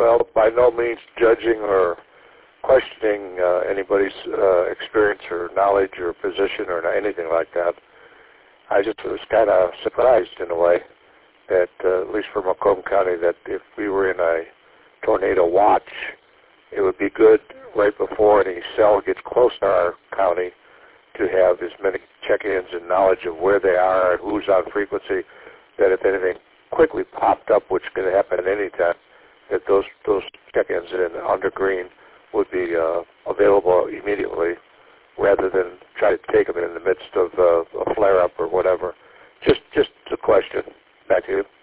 Well, by no means judging or questioning anybody's experience or knowledge or position or anything like that. I just was kind of surprised in a way that, at least for Macomb County, that if we were in a tornado watch, it would be good right before any cell gets close to our county to have as many check-ins and knowledge of where they are and who's on frequency, that if anything quickly popped up, which could happen at any time, that those check-ins in under green would be available immediately, rather than try to take them in the midst of a flare-up or whatever. Just a question. Back to you.